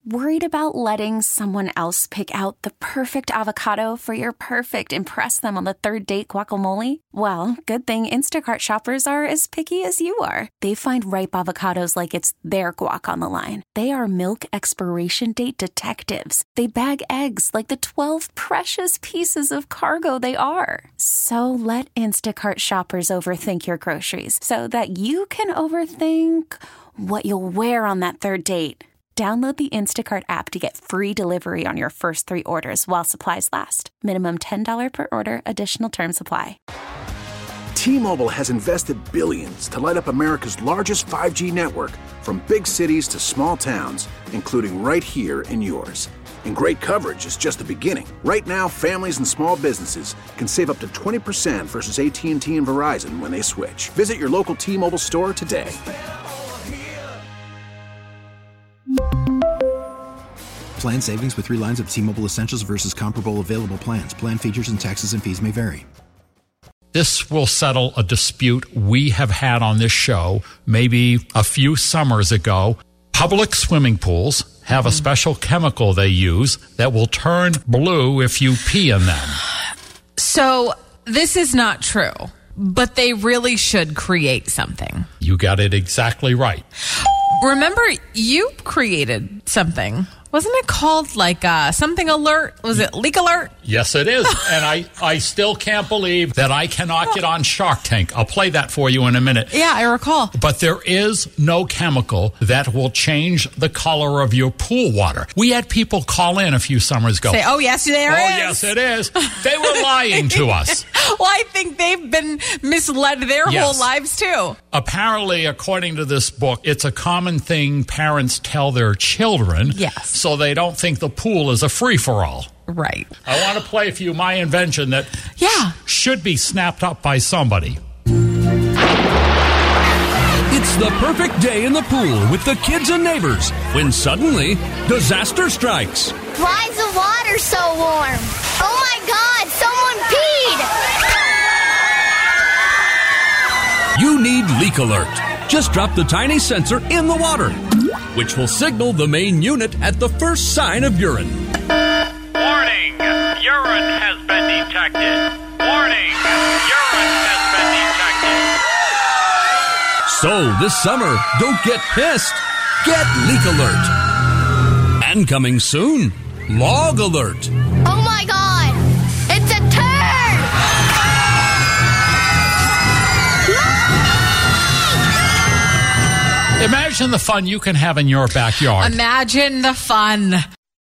Worried about letting someone else pick out the perfect avocado for your perfect impress them on the third date guacamole? Well, good thing Instacart shoppers are as picky as you are. They find ripe avocados like it's their guac on the line. They are milk expiration date detectives. They bag eggs like the 12 precious pieces of cargo they are. So let Instacart shoppers overthink your groceries so that you can overthink what you'll wear on that third date. Download the Instacart app to get free delivery on your first 3 orders while supplies last. Minimum $10 per order. Additional terms apply. T-Mobile has invested billions to light up America's largest 5G network, from big cities to small towns, including right here in yours. And great coverage is just the beginning. Right now, families and small businesses can save up to 20% versus AT&T and Verizon when they switch. Visit your local T-Mobile store today. Plan savings with 3 lines of T-Mobile Essentials versus comparable available plans. Plan features and taxes and fees may vary. This will settle a dispute we have had on this show maybe a few summers ago. Public swimming pools have a special chemical they use that will turn blue if you pee in them. So this is not true, but they really should create something. You got it exactly right. Remember, you created something. Wasn't it called like something alert? Was it leak alert? Yes, it is. And I still can't believe that I cannot get on Shark Tank. I'll play that for you in a minute. Yeah, I recall. But there is no chemical that will change the color of your pool water. We had people call in a few summers ago. Say, oh, yes, there is. Oh, yes, it is. They were lying to us. Well, I think they've been misled their whole lives, too. Apparently, according to this book, it's a common thing parents tell their children. Yes. So they don't think the pool is a free-for-all. Right. I want to play for you my invention that should be snapped up by somebody. It's the perfect day in the pool with the kids and neighbors when suddenly disaster strikes. Why is the water so warm? Oh my God, someone peed! You need Leak Alert. Just drop the tiny sensor in the water, which will signal the main unit at the first sign of urine. Warning! Urine has been detected. Warning! Urine has been detected. So this summer, don't get pissed. Get Leak Alert. And coming soon, Log Alert. Oh my God! It's a turd! Imagine the fun you can have in your backyard. Imagine the fun.